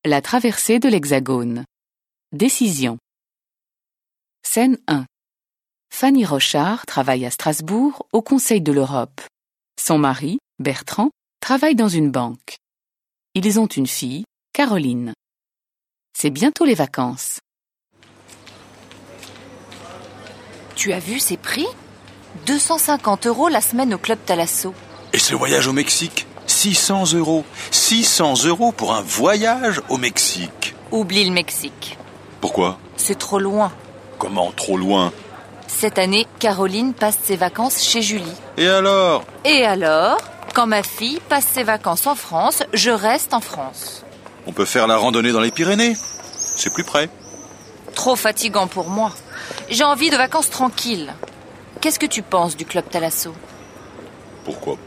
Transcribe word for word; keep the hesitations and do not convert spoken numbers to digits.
La traversée de l'Hexagone. Décision. Scène un. Fanny Rochard travaille à Strasbourg au Conseil de l'Europe. Son mari, Bertrand, travaille dans une banque. Ils ont une fille, Caroline. C'est bientôt les vacances. Tu as vu ces prix ? deux cent cinquante euros la semaine au Club Thalasso. Et ce voyage au Mexique ? six cents euros. six cents euros pour un voyage au Mexique. Oublie le Mexique. Pourquoi ? C'est trop loin. Comment trop loin ? Cette année, Caroline passe ses vacances chez Julie. Et alors ? Et alors, quand ma fille passe ses vacances en France, je reste en France. On peut faire la randonnée dans les Pyrénées. C'est plus près. Trop fatigant pour moi. J'ai envie de vacances tranquilles. Qu'est-ce que tu penses du Club Thalasso ? Pourquoi pas ?